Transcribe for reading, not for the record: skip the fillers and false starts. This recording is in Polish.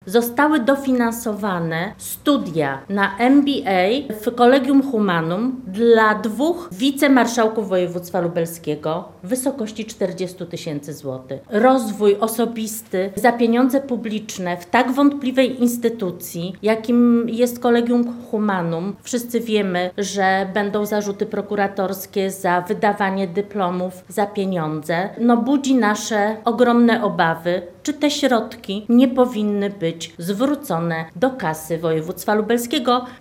zostały dofinansowane studia na MBA w Collegium Humanum dla 2 wicemarszałków województwa lubelskiego w wysokości 40 000 złotych. Rozwój osobisty za pieniądze publiczne w tak wątpliwej instytucji, jakim jest Collegium Humanum. Wszyscy wiemy, że będą zarzuty prokuratorskie za wydawanie dyplomów za pieniądze. Budzi nasze ogromne obawy, czy te środki nie powinny być zwrócone do kasy województwa lubelskiego.